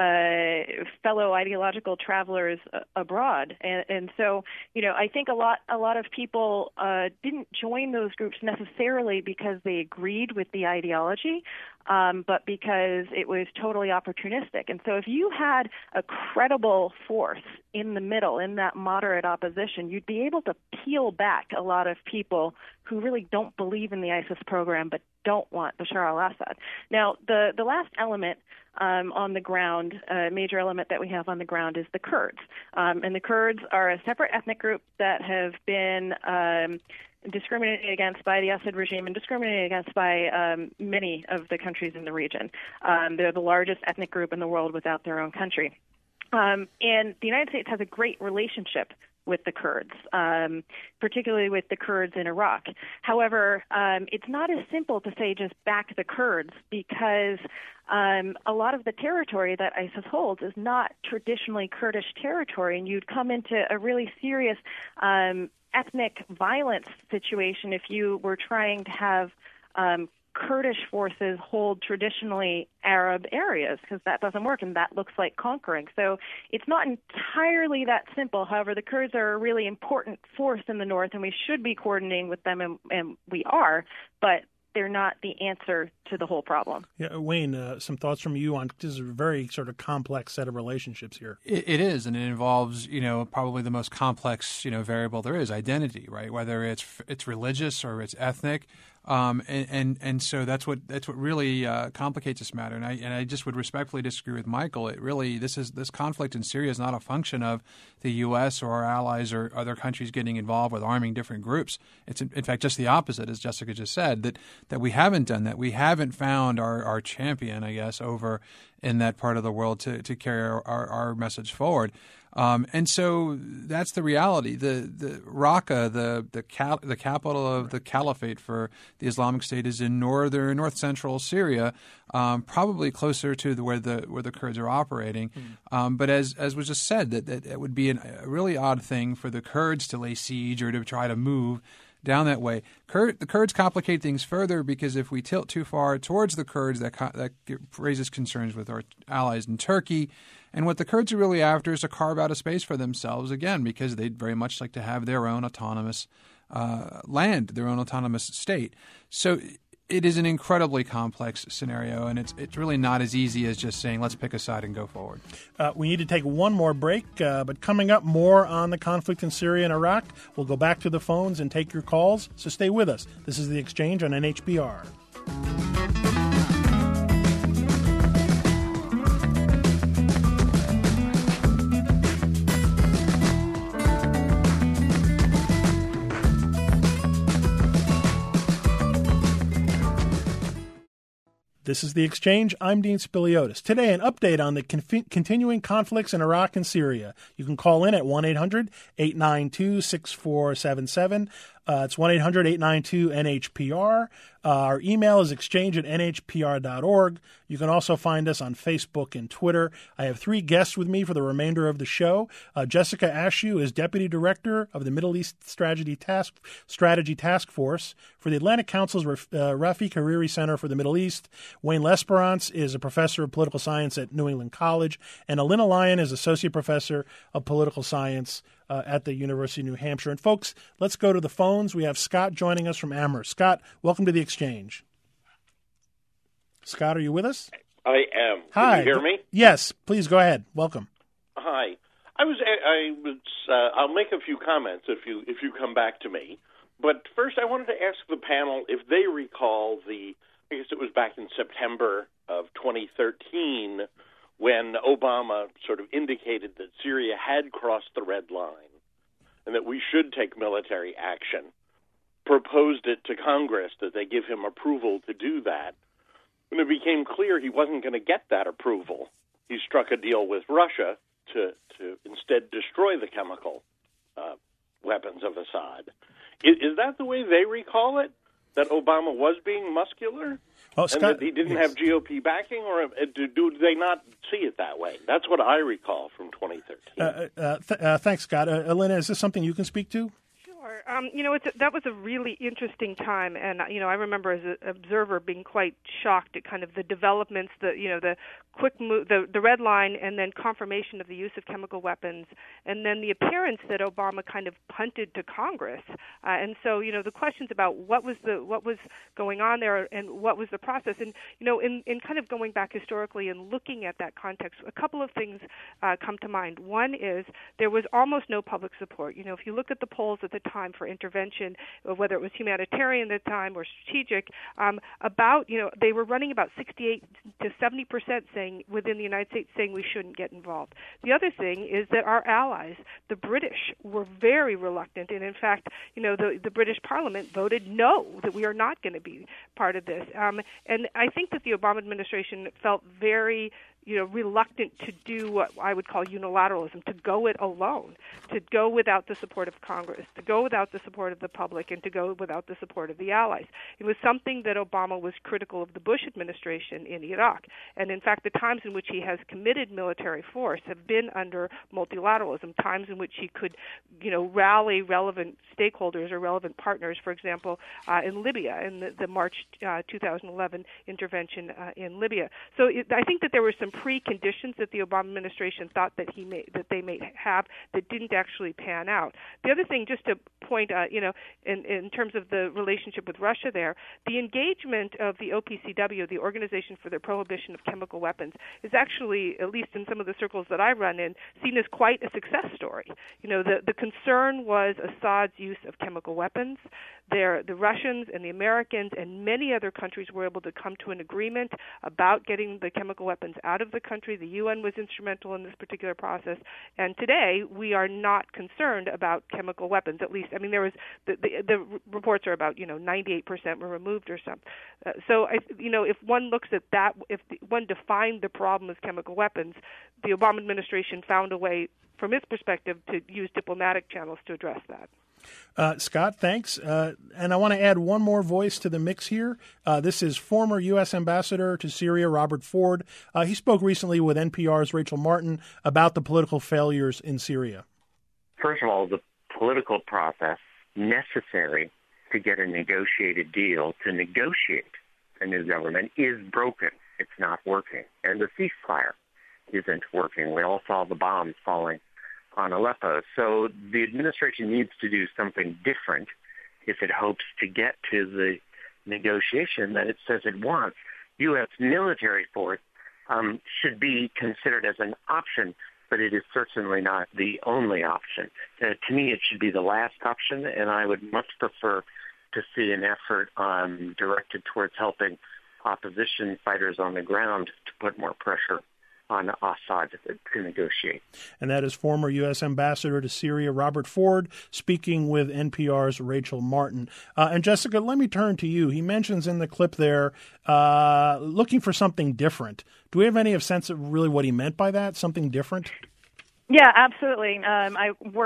uh, fellow ideological travelers uh, abroad. And, and so, you know, I think a lot a lot of people uh, didn't join those groups necessarily because they agreed with the ideology, um, but because it was totally opportunistic. And so if you had a credible force in the middle, in that moderate opposition, you'd be able to peel back a lot of people who really don't believe in the ISIS program but don't want Bashar al-Assad. Now, the, the last element um, on the ground, a uh, major element that we have on the ground, is the Kurds. Um, and the Kurds are a separate ethnic group that have been um, discriminated against by the Assad regime and discriminated against by um, many of the countries in the region. Um, they're the largest ethnic group in the world without their own country. Um, and the United States has a great relationship with the Kurds, um, particularly with the Kurds in Iraq. However, um, it's not as simple to say just back the Kurds, because um, a lot of the territory that ISIS holds is not traditionally Kurdish territory, and you'd come into a really serious um, ethnic violence situation if you were trying to have um, Kurdish forces hold traditionally Arab areas, because that doesn't work, and that looks like conquering. So it's not entirely that simple. However, the Kurds are a really important force in the north, and we should be coordinating with them, and, and we are, but they're not the answer to the whole problem. Yeah, Wayne, uh, some thoughts from you on this is a very sort of complex set of relationships here. It, it is, and it involves, you know, probably the most complex, you know, variable there is, identity, right? Whether it's it's religious or it's ethnic. Um, and, and and so that's what that's what really uh, complicates this matter. And I and I just would respectfully disagree with Michael. It really this is this conflict in Syria is not a function of the U S or our allies or other countries getting involved with arming different groups. It's in, in fact just the opposite, as Jessica just said, that that we haven't done that. We haven't found our, our champion, I guess, over in that part of the world to to carry our, our, our message forward. Um, and so that's the reality. The the Raqqa, the the, cal- the capital of the caliphate for the Islamic State, is in northern north central Syria, um, probably closer to the, where the where the Kurds are operating. Mm. Um, but as as was just said, that, that it would be an, a really odd thing for the Kurds to lay siege or to try to move down that way. Kurd, the Kurds complicate things further, because if we tilt too far towards the Kurds, that that raises concerns with our allies in Turkey. And what the Kurds are really after is to carve out a space for themselves, again, because they'd very much like to have their own autonomous uh, land, their own autonomous state. So it is an incredibly complex scenario, and it's it's really not as easy as just saying, let's pick a side and go forward. Uh, we need to take one more break, uh, but coming up, more on the conflict in Syria and Iraq. We'll go back to the phones and take your calls, so stay with us. This is The Exchange on N H B R. This is The Exchange. I'm Dean Spiliotis. Today, an update on the conf- continuing conflicts in Iraq and Syria. You can call in at one eight hundred eight nine two six four seven seven. Uh, it's one eight hundred eight nine two N H P R. Uh, our email is exchange at N H P R dot org. You can also find us on Facebook and Twitter. I have three guests with me for the remainder of the show. Uh, Jessica Ashew is Deputy Director of the Middle East Strategy Task, Strategy Task Force for the Atlantic Council's uh, Rafiq Hariri Center for the Middle East. Wayne Lesperance is a professor of political science at New England College. And Alina Lyon is Associate Professor of Political Science uh, at the University of New Hampshire. And folks, let's go to the phones. We have Scott joining us from Amherst. Scott, welcome to the exchange. Scott, are you with us? I am. Hi. Can you hear me? Yes, please go ahead. Welcome. Hi. I was. I was. Uh, I'll make a few comments if you if you come back to me. But first, I wanted to ask the panel if they recall the. I guess it was back in September of twenty thirteen when Obama sort of indicated that Syria had crossed the red line and that we should take military action. Proposed it to Congress that they give him approval to do that. When it became clear he wasn't going to get that approval, he struck a deal with Russia to, to instead destroy the chemical uh, weapons of Assad. Is, is that the way they recall it, that Obama was being muscular? Oh, and Scott, that he didn't yes. have G O P backing, or do, do they not see it that way? That's what I recall from twenty thirteen. Uh, uh, th- uh, thanks, Scott. Uh, Elena, is this something you can speak to? Um, you know, it's a, that was a really interesting time, and you know, I remember as an observer being quite shocked at kind of the developments, the you know, the quick move, the the red line, and then confirmation of the use of chemical weapons, and then the appearance that Obama kind of punted to Congress, uh, and so you know, the questions about what was the what was going on there and what was the process, and you know, in in kind of going back historically and looking at that context, a couple of things uh, come to mind. One is there was almost no public support. You know, if you look at the polls at the time for intervention, whether it was humanitarian at the time or strategic, um, about, you know, they were running about sixty-eight to seventy percent saying within the United States saying we shouldn't get involved. The other thing is that our allies, the British, were very reluctant, and in fact, you know, the, the British Parliament voted no, that we are not going to be part of this. Um, and I think that the Obama administration felt very you know, reluctant to do what I would call unilateralism, to go it alone, to go without the support of Congress, to go without the support of the public, and to go without the support of the allies. It was something that Obama was critical of the Bush administration in Iraq. And in fact, the times in which he has committed military force have been under multilateralism, times in which he could, you know, rally relevant stakeholders or relevant partners, for example, uh, in Libya, in the, the March uh, two thousand eleven intervention uh, in Libya. So it, I think that there were some preconditions that the Obama administration thought that he may, that they may have that didn't actually pan out. The other thing, just to point out, you know, in, in terms of the relationship with Russia there, the engagement of the O P C W, the Organization for the Prohibition of Chemical Weapons, is actually, at least in some of the circles that I run in, seen as quite a success story. You know, the, the concern was Assad's use of chemical weapons. There, the Russians and the Americans and many other countries were able to come to an agreement about getting the chemical weapons out of the country. The U N was instrumental in this particular process. And today, we are not concerned about chemical weapons. At least, I mean, there was the the, the reports are about, you know, ninety-eight percent were removed or something. Uh, so, I, you know, if one looks at that, if the, one defined the problem as chemical weapons, the Obama administration found a way, from its perspective, to use diplomatic channels to address that. Uh, Scott, thanks. Uh, and I want to add one more voice to the mix here. Uh, this is former U S Ambassador to Syria, Robert Ford. Uh, he spoke recently with N P R's Rachel Martin about the political failures in Syria. First of all, the political process necessary to get a negotiated deal, to negotiate a new government, is broken. It's not working. And the ceasefire isn't working. We all saw the bombs falling on Aleppo. So the administration needs to do something different if it hopes to get to the negotiation that it says it wants. U S military force um, should be considered as an option, but it is certainly not the only option. Uh, to me, it should be the last option, and I would much prefer to see an effort um, directed towards helping opposition fighters on the ground to put more pressure on Assad to negotiate. And that is former U S Ambassador to Syria, Robert Ford, speaking with N P R's Rachel Martin. Uh, and Jessica, let me turn to you. He mentions in the clip there, uh, looking for something different. Do we have any sense of really what he meant by that, something different? Yeah, absolutely. Um, I worked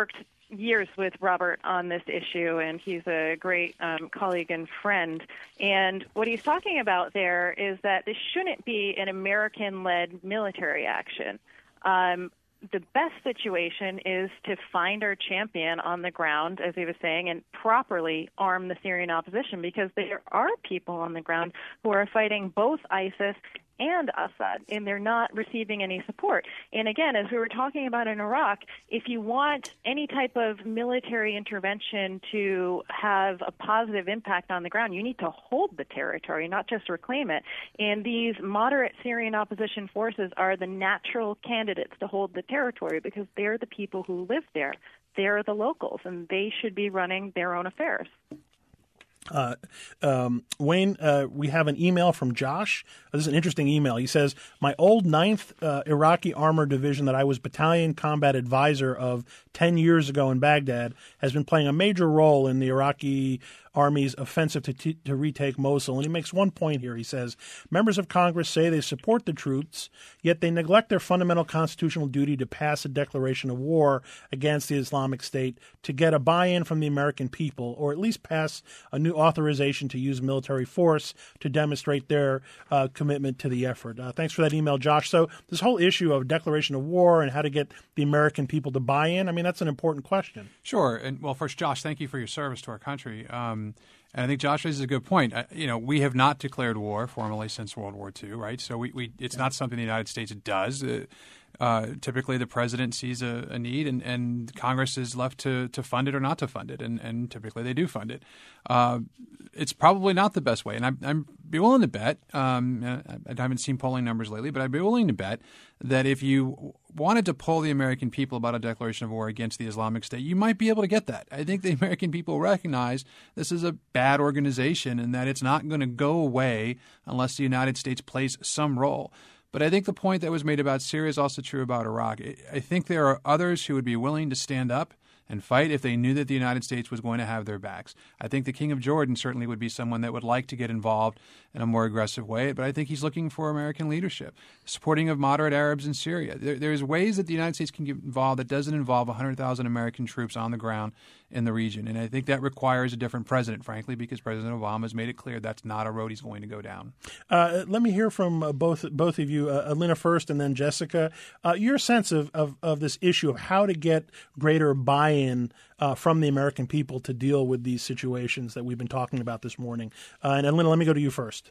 years with Robert on this issue, and he's a great um, colleague and friend. And what he's talking about there is that this shouldn't be an American-led military action. Um, the best situation is to find our champion on the ground, as he was saying, and properly arm the Syrian opposition, because there are people on the ground who are fighting both ISIS and Assad, and they're not receiving any support. And again, as we were talking about in Iraq, if you want any type of military intervention to have a positive impact on the ground, you need to hold the territory, not just reclaim it. And these moderate Syrian opposition forces are the natural candidates to hold the territory because they're the people who live there. They're the locals, and they should be running their own affairs. Uh, um, Wayne, uh, we have an email from Josh. This is an interesting email. He says, my old ninth uh, Iraqi Armored Division that I was battalion combat advisor of ten years ago in Baghdad has been playing a major role in the Iraqi Army's offensive to, t- to retake Mosul. And he makes one point here. He says, members of Congress say they support the troops, yet they neglect their fundamental constitutional duty to pass a declaration of war against the Islamic State to get a buy-in from the American people, or at least pass a new authorization to use military force to demonstrate their uh, commitment to the effort. Uh, thanks for that email, Josh. So this whole issue of declaration of war and how to get the American people to buy in, I mean, that's an important question. Sure. And well, first, Josh, thank you for your service to our country. Um, and I think Josh raises a good point. Uh, you know, we have not declared war formally since World War Two, right? So we, we it's yeah. not something the United States does. Uh, Uh, typically, the president sees a, a need, and, and Congress is left to, to fund it or not to fund it, and, and typically they do fund it. Uh, it's probably not the best way, and I'm, I'm be willing to bet. Um, I, I haven't seen polling numbers lately, but I'd be willing to bet that if you wanted to poll the American people about a declaration of war against the Islamic State, you might be able to get that. I think the American people recognize this is a bad organization and that it's not going to go away unless the United States plays some role. But I think the point that was made about Syria is also true about Iraq. I think there are others who would be willing to stand up and fight if they knew that the United States was going to have their backs. I think the King of Jordan certainly would be someone that would like to get involved in a more aggressive way, but I think he's looking for American leadership, supporting of moderate Arabs in Syria. There, there's ways that the United States can get involved that doesn't involve one hundred thousand American troops on the ground in the region, and I think that requires a different president, frankly, because President Obama has made it clear that's not a road he's going to go down. Uh, let me hear from uh, both both of you, uh, Alina first and then Jessica, uh, your sense of, of, of this issue of how to get greater buy-in uh, from the American people to deal with these situations that we've been talking about this morning. Uh, and Alina, let me go to you first.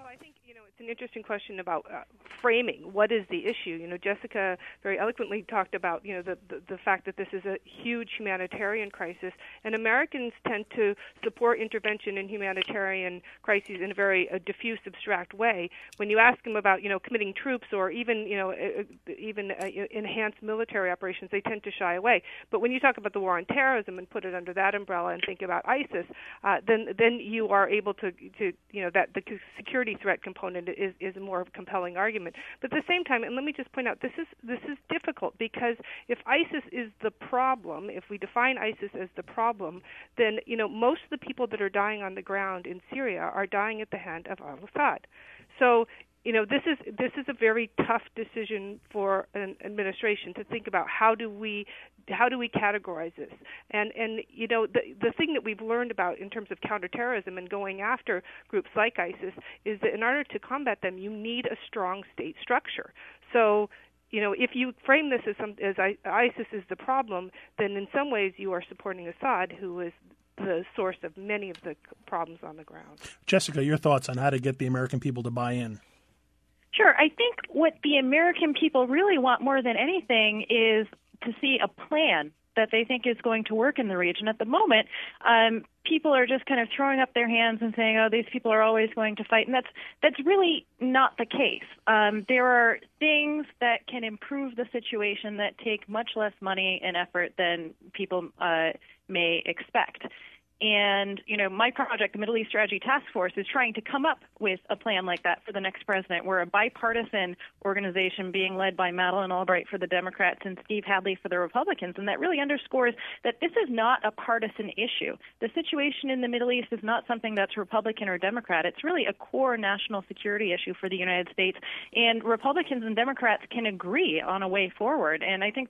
An interesting question about uh, framing. What is the issue? You know, Jessica very eloquently talked about, you know, the, the, the fact that this is a huge humanitarian crisis, and Americans tend to support intervention in humanitarian crises in a very uh, diffuse, abstract way. When you ask them about, you know, committing troops or even, you know, uh, even uh, enhanced military operations, they tend to shy away. But when you talk about the war on terrorism and put it under that umbrella and think about ISIS, uh, then then you are able to, to, you know, that the security threat component is, is a more compelling argument. But at the same time, and let me just point out, this is this is difficult because if ISIS is the problem, if we define ISIS as the problem, then you know most of the people that are dying on the ground in Syria are dying at the hand of al-Assad. So you know this is this is a very tough decision for an administration to think about how do we how do we categorize this? And and you know the the thing that we've learned about in terms of counterterrorism and going after groups like ISIS is that in order to combat them, you need a strong state structure. So you know, if you frame this as some as ISIS is the problem, then in some ways you are supporting Assad, who is the source of many of the problems on the ground. Jessica, your thoughts on how to get the American people to buy in? Sure. I think what the American people really want more than anything is to see a plan that they think is going to work in the region. At the moment, um, people are just kind of throwing up their hands and saying, oh, these people are always going to fight. And that's that's really not the case. Um, there are things that can improve the situation that take much less money and effort than people uh, may expect. And, you know, my project, the Middle East Strategy Task Force, is trying to come up with a plan like that for the next president. We're a bipartisan organization being led by Madeleine Albright for the Democrats and Steve Hadley for the Republicans, and that really underscores that this is not a partisan issue. The situation in the Middle East is not something that's Republican or Democrat. It's really a core national security issue for the United States, and Republicans and Democrats can agree on a way forward. And I think that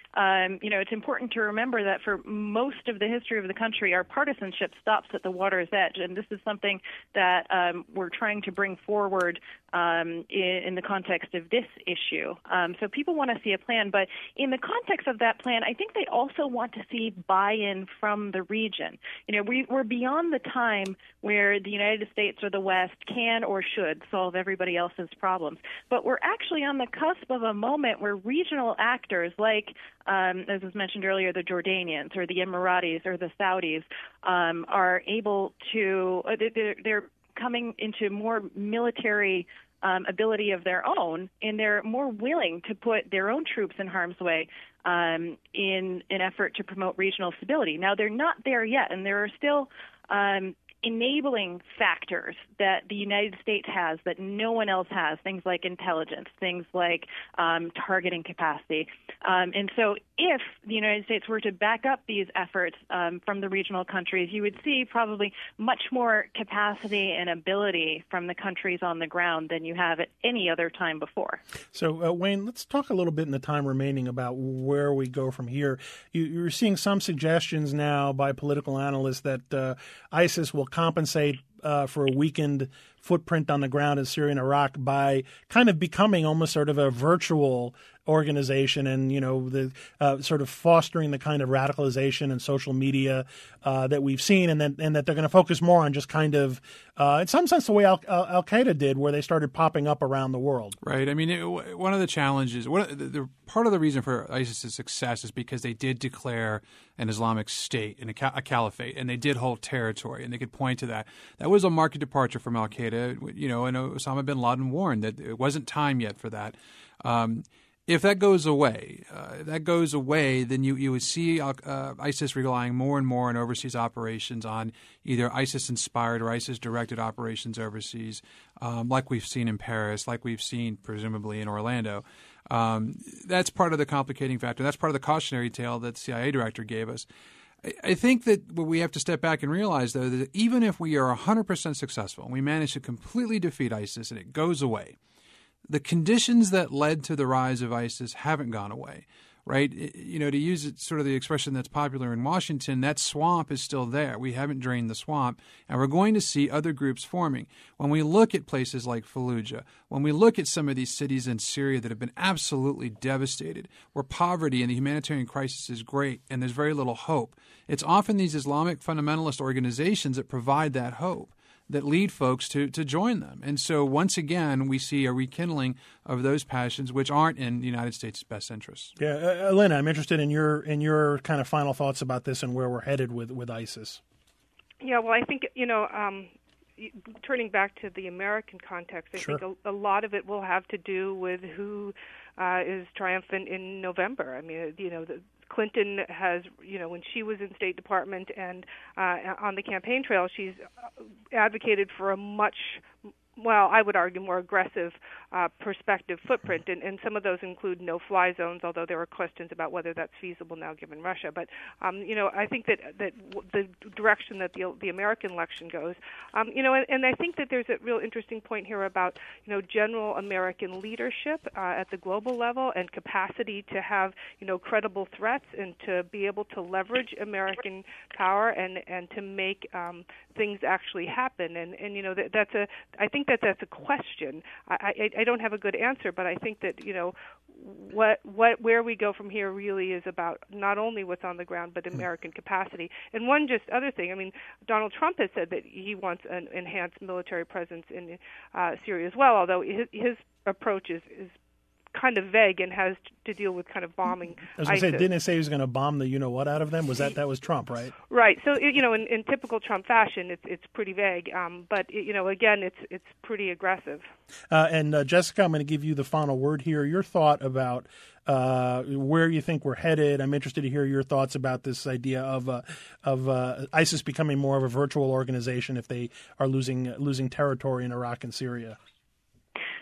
um, you know, it's important to remember that for most of the history of the country, our partisanship stops at the water's edge, and this is something that um, we're trying to bring forward um, in, in the context of this issue. Um, so people want to see a plan, but in the context of that plan, I think they also want to see buy-in from the region. You know, we, we're beyond the time where the United States or the West can or should solve everybody else's problems, but we're actually on the cusp of a moment where regional actors like, um, as was mentioned earlier, the Jordanians or the Emiratis or the Saudis um, are able to, they're, they're coming into more military um, ability of their own, and they're more willing to put their own troops in harm's way um, in an effort to promote regional stability. Now, they're not there yet, and there are still um, enabling factors that the United States has that no one else has, things like intelligence, things like um, targeting capacity. Um, and so if the United States were to back up these efforts um, from the regional countries, you would see probably much more capacity and ability from the countries on the ground than you have at any other time before. So, uh, Wayne, let's talk a little bit in the time remaining about where we go from here. You, you're seeing some suggestions now by political analysts that uh, ISIS will compensate uh, for a weakened footprint on the ground in Syria and Iraq by kind of becoming almost sort of a virtual organization, and you know the uh, sort of fostering the kind of radicalization and social media uh, that we've seen, and that and that they're going to focus more on just kind of, uh, in some sense, the way Al, Al, Al Qaeda did, where they started popping up around the world. Right. I mean, it, one of the challenges, one of the, the part of the reason for ISIS's success is because they did declare an Islamic State and a, a caliphate, and they did hold territory, and they could point to that. That was a marked departure from Al Qaeda. You know, and Osama bin Laden warned that it wasn't time yet for that. Um, If that goes away, uh, if that goes away, then you, you would see uh, ISIS relying more and more on overseas operations, on either ISIS-inspired or ISIS-directed operations overseas, um, like we've seen in Paris, like we've seen presumably in Orlando. Um, that's part of the complicating factor. That's part of the cautionary tale that the C I A director gave us. I, I think that what we have to step back and realize, though, that even if we are one hundred percent successful and we manage to completely defeat ISIS and it goes away, the conditions that led to the rise of ISIS haven't gone away, right? You know, to use it, sort of the expression that's popular in Washington, that swamp is still there. We haven't drained the swamp, and we're going to see other groups forming. When we look at places like Fallujah, when we look at some of these cities in Syria that have been absolutely devastated, where poverty and the humanitarian crisis is great and there's very little hope, it's often these Islamic fundamentalist organizations that provide that hope, that lead folks to, to join them. And so once again, we see a rekindling of those passions which aren't in the United States' best interests. Yeah, uh, Elena, I'm interested in your in your kind of final thoughts about this and where we're headed with, with ISIS. Yeah, well, I think, you know, um, turning back to the American context, I sure. think a, a lot of it will have to do with who uh, is triumphant in November. I mean, you know, the Clinton has, you know, when she was in State Department and uh, on the campaign trail, she's advocated for a much, well, I would argue more aggressive uh, perspective footprint, and, and some of those include no-fly zones, although there are questions about whether that's feasible now given Russia. But, um, you know, I think that, that the direction that the, the American election goes, um, you know, and, and I think that there's a real interesting point here about, you know, general American leadership uh, at the global level and capacity to have, you know, credible threats and to be able to leverage American power and, and to make um, things actually happen. And, and you know, that, that's a, I think that that's a question. I, I, I don't have a good answer, but I think that, you know, what what where we go from here really is about not only what's on the ground, but American capacity. And one just other thing, I mean, Donald Trump has said that he wants an enhanced military presence in uh, Syria as well, although his, his approach is, is kind of vague and has to deal with kind of bombing I was going to ISIS. say, didn't it say he was going to bomb the you-know-what out of them? Was that that was Trump, right? Right. So, you know, in, in typical Trump fashion, it's it's pretty vague. Um, but, you know, again, it's it's pretty aggressive. Uh, and, uh, Jessica, I'm going to give you the final word here. Your thought about uh, where you think we're headed. I'm interested to hear your thoughts about this idea of uh, of uh, ISIS becoming more of a virtual organization if they are losing losing territory in Iraq and Syria.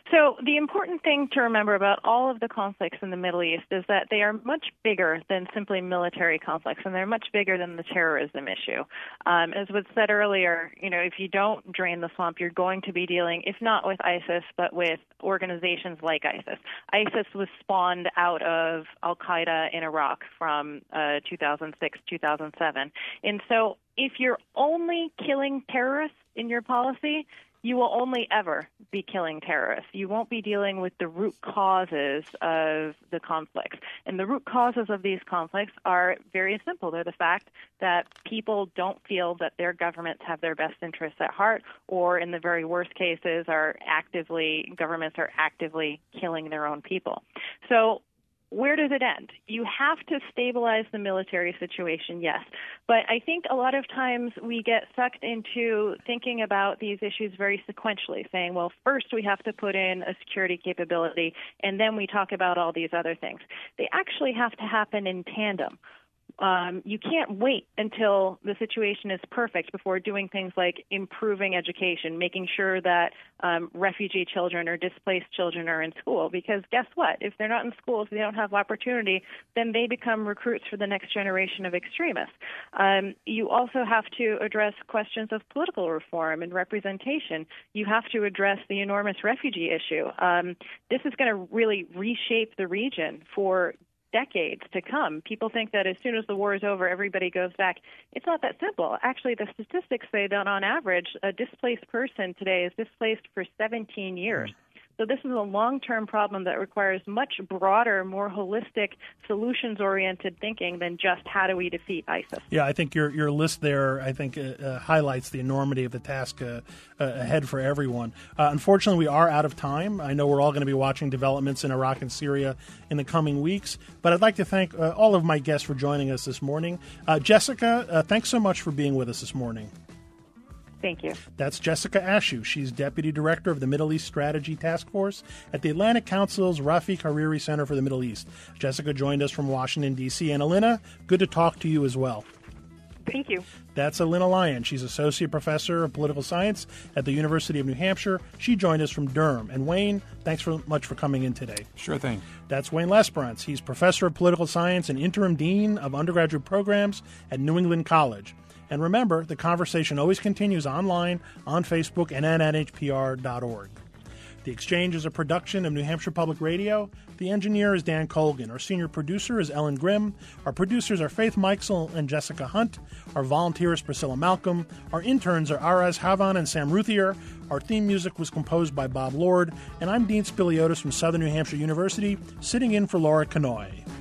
So the important thing to remember about all of the conflicts in the Middle East is that they are much bigger than simply military conflicts, and they're much bigger than the terrorism issue. Um, as was said earlier, you know, if you don't drain the swamp, you're going to be dealing, if not with ISIS, but with organizations like ISIS. ISIS was spawned out of Al-Qaeda in Iraq from uh, two thousand six, two thousand seven. And so if you're only killing terrorists in your policy, you will only ever be killing terrorists. You won't be dealing with the root causes of the conflicts. And the root causes of these conflicts are very simple. They're the fact that people don't feel that their governments have their best interests at heart, or in the very worst cases, are actively, governments are actively killing their own people. So where does it end? You have to stabilize the military situation, yes. But I think a lot of times we get sucked into thinking about these issues very sequentially, saying, well, first we have to put in a security capability, and then we talk about all these other things. They actually have to happen in tandem. Um, you can't wait until the situation is perfect before doing things like improving education, making sure that um, refugee children or displaced children are in school. Because guess what? If they're not in school, if they don't have opportunity, then they become recruits for the next generation of extremists. Um, you also have to address questions of political reform and representation. You have to address the enormous refugee issue. Um, this is going to really reshape the region for decades to come. People think that as soon as the war is over, everybody goes back. It's not that simple. Actually, the statistics say that on average, a displaced person today is displaced for seventeen years. So this is a long-term problem that requires much broader, more holistic, solutions-oriented thinking than just how do we defeat ISIS. Yeah, I think your your list there, I think, uh, uh, highlights the enormity of the task uh, uh, ahead for everyone. Uh, unfortunately, we are out of time. I know we're all going to be watching developments in Iraq and Syria in the coming weeks, but I'd like to thank uh, all of my guests for joining us this morning. Uh, Jessica, uh, thanks so much for being with us this morning. Thank you. That's Jessica Ashew. She's Deputy Director of the Middle East Strategy Task Force at the Atlantic Council's Rafiq Hariri Center for the Middle East. Jessica joined us from Washington, D C And Alina, good to talk to you as well. Thank you. That's Alina Lyon. She's Associate Professor of Political Science at the University of New Hampshire. She joined us from Durham. And Wayne, thanks so much for coming in today. Sure thing. That's Wayne Lesperance. He's Professor of Political Science and Interim Dean of Undergraduate Programs at New England College. And remember, the conversation always continues online, on Facebook, and at N H P R dot org. The Exchange is a production of New Hampshire Public Radio. The engineer is Dan Colgan. Our senior producer is Ellen Grimm. Our producers are Faith Meixel and Jessica Hunt. Our volunteer is Priscilla Malcolm. Our interns are Araz Havan and Sam Ruthier. Our theme music was composed by Bob Lord. And I'm Dean Spiliotis from Southern New Hampshire University, sitting in for Laura Kanoy.